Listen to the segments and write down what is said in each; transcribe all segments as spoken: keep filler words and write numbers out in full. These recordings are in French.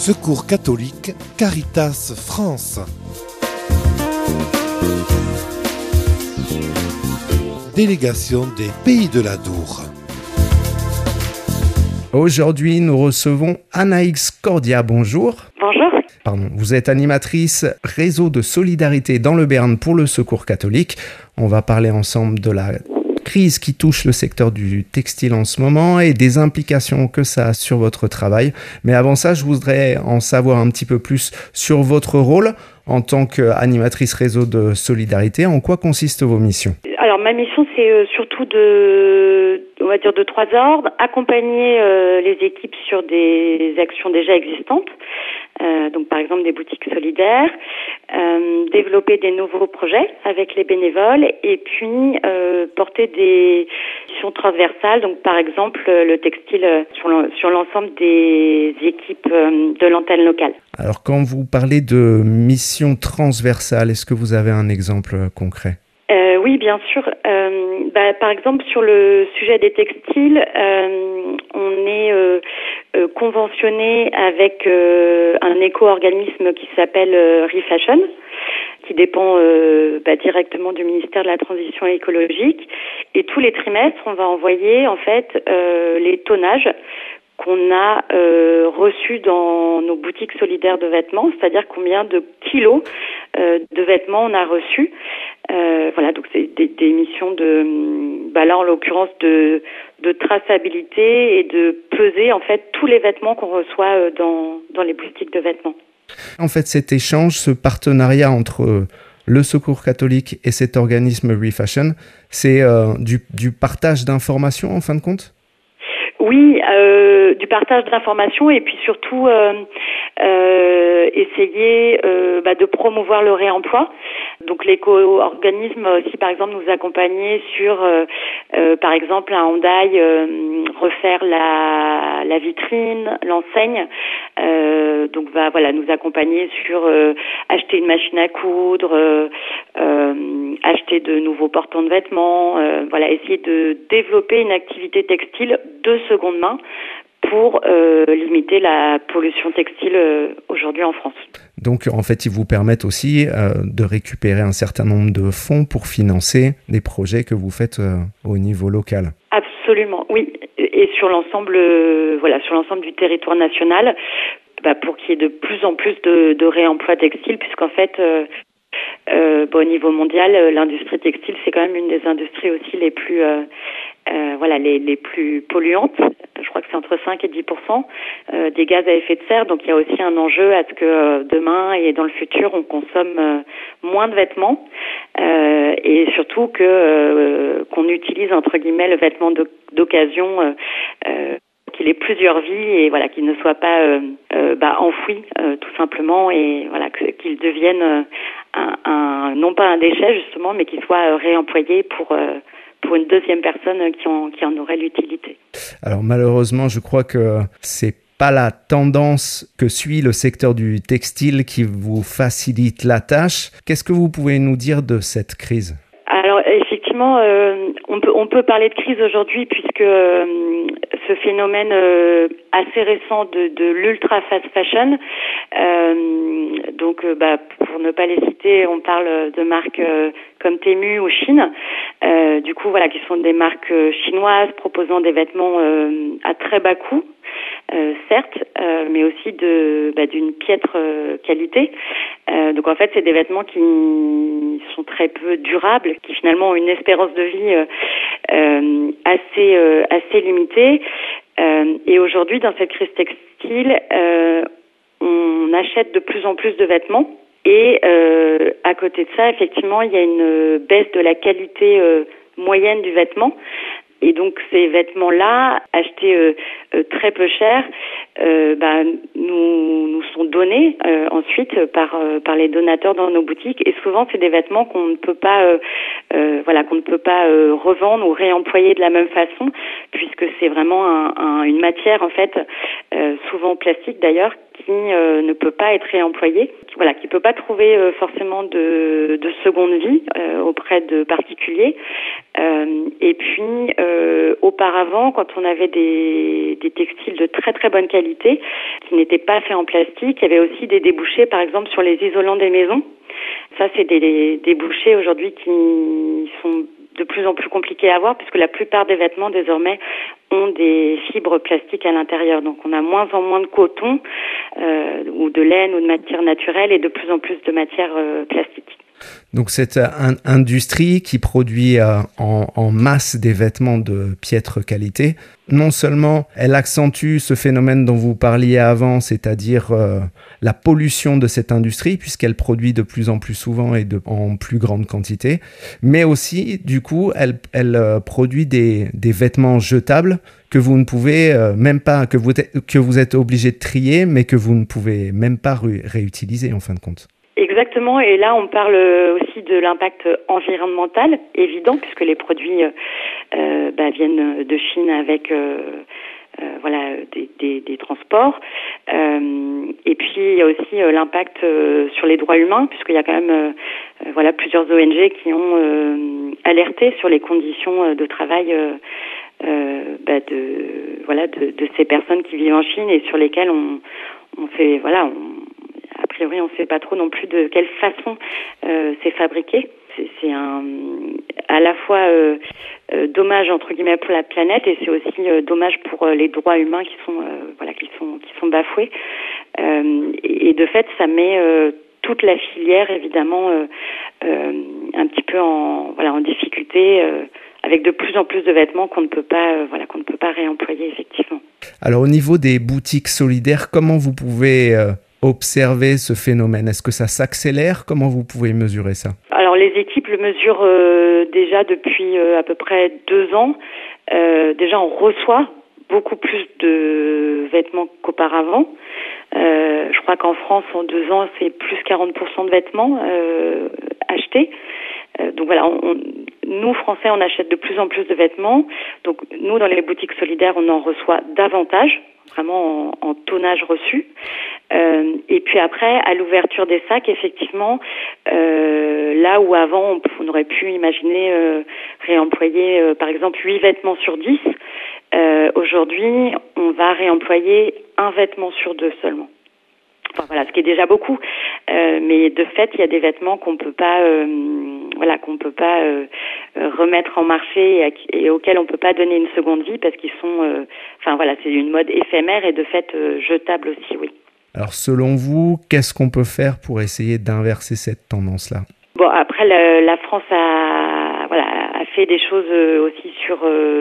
Secours catholique, Caritas France. Délégation des Pays de l'Adour. Aujourd'hui, nous recevons Anaïs Cordia. Bonjour. Bonjour. Pardon, vous êtes animatrice réseau de solidarité dans le Béarn pour le Secours catholique. On va parler ensemble de la crise qui touche le secteur du textile en ce moment et des implications que ça a sur votre travail. Mais avant ça, je voudrais en savoir un petit peu plus sur votre rôle en tant qu'animatrice réseau de solidarité. En quoi consistent vos missions ? Alors ma mission, c'est euh, surtout de, on va dire de trois ordres, accompagner euh, les équipes sur des actions déjà existantes, euh, donc par exemple des boutiques solidaires, euh, développer des nouveaux projets avec les bénévoles et puis euh, porter des missions transversales, donc par exemple le textile sur, le, sur l'ensemble des équipes euh, de l'antenne locale. Alors quand vous parlez de missions transversales, est-ce que vous avez un exemple concret ? Euh, oui, bien sûr. Euh, bah, par exemple, sur le sujet des textiles, euh, on est euh, euh, conventionné avec euh, un éco-organisme qui s'appelle euh, Refashion, qui dépend euh, bah, directement du ministère de la Transition écologique. Et tous les trimestres, on va envoyer en fait euh, les tonnages qu'on a euh, reçus dans nos boutiques solidaires de vêtements, c'est-à-dire combien de kilos euh, de vêtements on a reçus. Euh, voilà, donc c'est des, des missions de, bah là en l'occurrence de, de traçabilité et de peser en fait tous les vêtements qu'on reçoit dans, dans les boutiques de vêtements. En fait, cet échange, ce partenariat entre le Secours catholique et cet organisme Refashion, c'est euh, du, du partage d'informations en fin de compte ? Oui, euh, du partage d'informations et puis surtout euh, euh, essayer euh, bah, de promouvoir le réemploi. Donc l'éco-organisme aussi, par exemple, nous accompagner sur, euh, euh, par exemple, un Hyundai, euh, refaire la, la vitrine, l'enseigne. Euh, donc va voilà nous accompagner sur euh, acheter une machine à coudre, euh, euh, acheter de nouveaux portants de vêtements. Euh, voilà, essayer de développer une activité textile de seconde main pour euh, limiter la pollution textile euh, aujourd'hui en France. Donc, en fait, ils vous permettent aussi euh, de récupérer un certain nombre de fonds pour financer des projets que vous faites euh, au niveau local. Absolument, oui. Et sur l'ensemble, euh, voilà, sur l'ensemble du territoire national, bah, pour qu'il y ait de plus en plus de, de réemploi textile, puisqu'en fait, euh, euh, bah, au niveau mondial, euh, l'industrie textile, c'est quand même une des industries aussi les plus euh, Euh, voilà, les, les plus polluantes. Je crois que c'est entre cinq et dix pour cent euh, des gaz à effet de serre. Donc il y a aussi un enjeu à ce que euh, demain et dans le futur, on consomme euh, moins de vêtements euh, et surtout que euh, qu'on utilise entre guillemets le vêtement d'occasion euh, euh, qu'il ait plusieurs vies et voilà qu'il ne soit pas euh, euh, bah, enfoui euh, tout simplement et voilà que, qu'il devienne euh, un, un non pas un déchet justement mais qu'il soit euh, réemployé pour euh, pour une deuxième personne qui en, qui en aurait l'utilité. Alors malheureusement, je crois que c'est pas la tendance que suit le secteur du textile qui vous facilite la tâche. Qu'est-ce que vous pouvez nous dire de cette crise ? Alors effectivement, euh, on peut on peut parler de crise aujourd'hui puisque euh, ce phénomène euh, assez récent de, de l'ultra fast fashion, euh, donc euh, bah, pour ne pas les citer, on parle de marques euh, comme Temu ou Chine, euh, du coup voilà qui sont des marques chinoises proposant des vêtements euh, à très bas coût. Euh, certes, euh, mais aussi de bah, d'une piètre euh, qualité. Euh, donc en fait, c'est des vêtements qui sont très peu durables, qui finalement ont une espérance de vie euh, euh, assez euh, assez limitée. Euh, et aujourd'hui, dans cette crise textile, euh, on achète de plus en plus de vêtements. Et euh, à côté de ça, effectivement, il y a une baisse de la qualité euh, moyenne du vêtement. Et donc ces vêtements-là, achetés euh, euh, très peu cher, euh, bah, nous nous sont donnés euh, ensuite par euh, par les donateurs dans nos boutiques. Et souvent, c'est des vêtements qu'on ne peut pas, euh, euh, voilà, qu'on ne peut pas euh, revendre ou réemployer de la même façon, puisque c'est vraiment un, un, une matière en fait, euh, souvent plastique d'ailleurs, qui euh, ne peut pas être réemployée, voilà, qui peut pas trouver euh, forcément de, de seconde vie euh, auprès de particuliers. Euh, et puis, euh, euh, auparavant, quand on avait des, des textiles de très très bonne qualité, qui n'étaient pas faits en plastique, il y avait aussi des débouchés, par exemple, sur les isolants des maisons. Ça, c'est des débouchés aujourd'hui qui sont de plus en plus compliqués à avoir, puisque la plupart des vêtements, désormais, ont des fibres plastiques à l'intérieur. Donc, on a moins en moins de coton, euh, ou de laine, ou de matière naturelle, et de plus en plus de matière euh, plastique. Donc cette un, industrie qui produit euh, en, en masse des vêtements de piètre qualité, non seulement elle accentue ce phénomène dont vous parliez avant, c'est-à-dire euh, la pollution de cette industrie, puisqu'elle produit de plus en plus souvent et de, en plus grande quantité, mais aussi, du coup, elle, elle euh, produit des, des vêtements jetables que vous ne pouvez euh, même pas, que vous, que vous êtes obligé de trier, mais que vous ne pouvez même pas ré- réutiliser en fin de compte. Exactement, et là on parle aussi de l'impact environnemental évident, puisque les produits euh, bah, viennent de Chine avec euh, euh, voilà des, des, des transports, euh, et puis il y a aussi euh, l'impact euh, sur les droits humains, puisqu'il y a quand même euh, voilà plusieurs O N G qui ont euh, alerté sur les conditions de travail euh, euh, bah, de voilà de, de ces personnes qui vivent en Chine et sur lesquelles on on fait voilà on A priori, on ne sait pas trop non plus de quelle façon euh, c'est fabriqué. C'est, c'est un, à la fois euh, euh, dommage entre guillemets pour la planète, et c'est aussi euh, dommage pour euh, les droits humains qui sont euh, voilà qui sont qui sont bafoués. Euh, et, et de fait, ça met euh, toute la filière évidemment euh, euh, un petit peu en voilà en difficulté. Euh, avec de plus en plus de vêtements qu'on ne peut pas, euh, voilà, qu'on ne peut pas réemployer effectivement. Alors au niveau des boutiques solidaires, comment vous pouvez euh, observer ce phénomène ? Est-ce que ça s'accélère ? Comment vous pouvez mesurer ça ? Alors les équipes le mesurent euh, déjà depuis euh, à peu près deux ans. Euh, déjà on reçoit beaucoup plus de vêtements qu'auparavant. Euh, je crois qu'en France en deux ans c'est plus quarante pour cent de vêtements euh, achetés. Euh, donc voilà, on, on, nous Français on achète de plus en plus de vêtements. Donc nous dans les boutiques solidaires on en reçoit davantage, vraiment en, en tonnage reçu. Euh, et puis après, à l'ouverture des sacs, effectivement, euh, là où avant on, on aurait pu imaginer euh, réemployer euh, par exemple huit vêtements sur dix, euh, aujourd'hui on va réemployer un vêtement sur deux seulement. Enfin voilà, ce qui est déjà beaucoup, euh, mais de fait il y a des vêtements qu'on peut pas, euh, voilà, qu'on peut pas euh, remettre en marché et, à, et auxquels on peut pas donner une seconde vie parce qu'ils sont, euh, enfin voilà, c'est une mode éphémère et de fait euh, jetable aussi, oui. Alors selon vous, qu'est-ce qu'on peut faire pour essayer d'inverser cette tendance-là ? Bon, après la, la France a, voilà, a fait des choses aussi sur euh,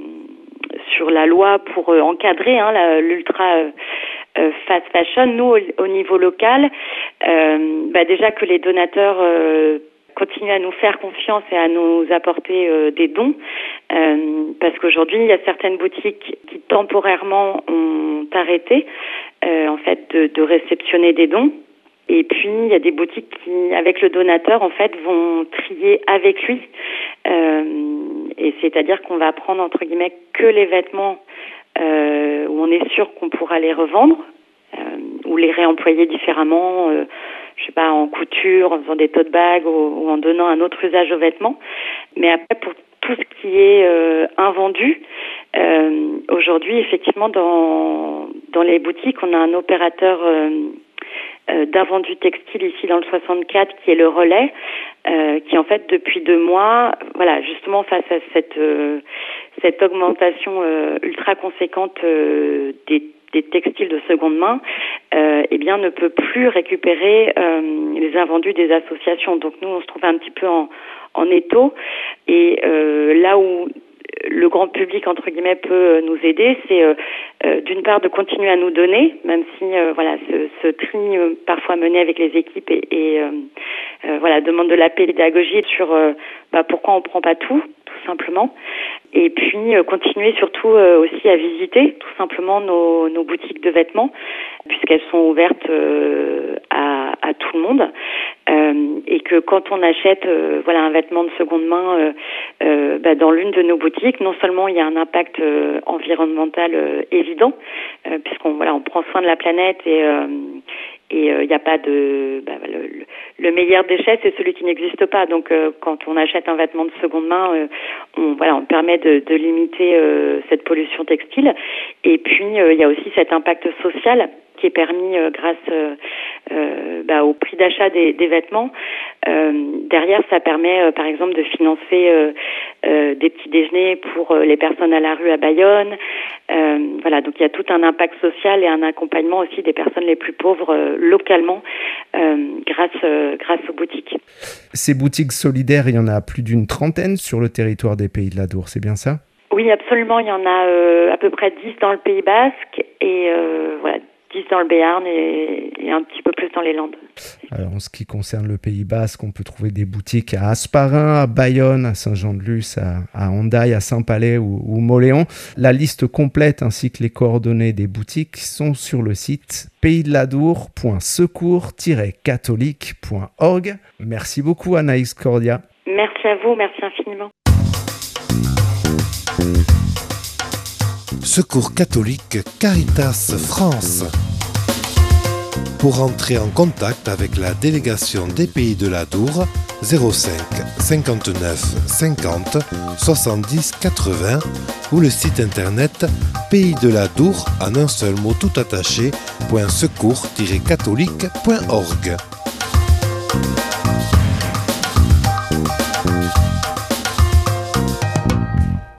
sur la loi pour euh, encadrer hein, la, l'ultra euh, euh, fast fashion. Nous, au, au niveau local, euh, bah déjà que les donateurs euh, continuent à nous faire confiance et à nous apporter euh, des dons, euh, parce qu'aujourd'hui, il y a certaines boutiques qui temporairement ont arrêté euh, en fait de, de réceptionner des dons. Et puis, il y a des boutiques qui, avec le donateur, en fait, vont trier avec lui. Euh, et c'est-à-dire qu'on va prendre, entre guillemets, que les vêtements euh, où on est sûr qu'on pourra les revendre euh, ou les réemployer différemment, euh, je sais pas, en couture, en faisant des tote bags ou, ou en donnant un autre usage aux vêtements. Mais après, pour tout ce qui est euh, invendu, euh, aujourd'hui, effectivement, dans, dans les boutiques, on a un opérateur... Euh, Euh, d'invendu textile ici dans le soixante-quatre qui est le relais, euh, qui en fait depuis deux mois, voilà, justement face à cette euh, cette augmentation euh, ultra conséquente euh, des, des textiles de seconde main, euh, eh bien ne peut plus récupérer euh, les invendus des associations. Donc nous on se trouve un petit peu en en étau et euh, là où le grand public entre guillemets peut nous aider, c'est euh, euh, d'une part de continuer à nous donner, même si euh, voilà ce, ce tri euh, parfois mené avec les équipes et, et euh, euh, voilà demande de la pédagogie sur euh, bah, pourquoi on prend pas tout, tout simplement. Et puis euh, continuer surtout euh, aussi à visiter tout simplement nos, nos boutiques de vêtements, puisqu'elles sont ouvertes euh, à, à tout le monde, euh, et que quand on achète euh, voilà un vêtement de seconde main euh, euh, bah, dans l'une de nos boutiques, non seulement il y a un impact euh, environnemental euh, évident, euh, puisqu'on voilà on prend soin de la planète et euh, et il euh, n'y a pas de bah, le, le meilleur déchet, c'est celui qui n'existe pas. Donc euh, quand on achète un vêtement de seconde main, euh, on voilà, on permet de, de limiter euh, cette pollution textile. Et puis il euh, y a aussi cet impact social qui est permis euh, grâce euh, euh, bah, au prix d'achat des, des vêtements. Euh, derrière, ça permet, euh, par exemple, de financer euh, euh, des petits déjeuners pour euh, les personnes à la rue à Bayonne. Euh, voilà, donc il y a tout un impact social et un accompagnement aussi des personnes les plus pauvres euh, localement euh, grâce euh, grâce aux boutiques. Ces boutiques solidaires, il y en a plus d'une trentaine sur le territoire des Pays de la Dour, c'est bien ça ? Oui, absolument. Il y en a euh, à peu près dix dans le Pays Basque et euh, voilà. dix dans le Béarn et, et un petit peu plus dans les Landes. Alors, en ce qui concerne le Pays Basque, on peut trouver des boutiques à Hasparren, à Bayonne, à Saint-Jean-de-Luz, à, à Hendaye, à Saint-Palais ou, ou Mauléon. La liste complète ainsi que les coordonnées des boutiques sont sur le site pays de la dour point secours tiret catholique point org. Merci beaucoup Anaïs Cordia. Merci à vous, merci infiniment. Secours catholique Caritas France. Pour entrer en contact avec la délégation des Pays de la Dour, zéro cinq cinquante-neuf cinquante soixante-dix quatre-vingts ou le site internet pays de la dour en un seul mot tout attaché, point secours tiret catholique point org.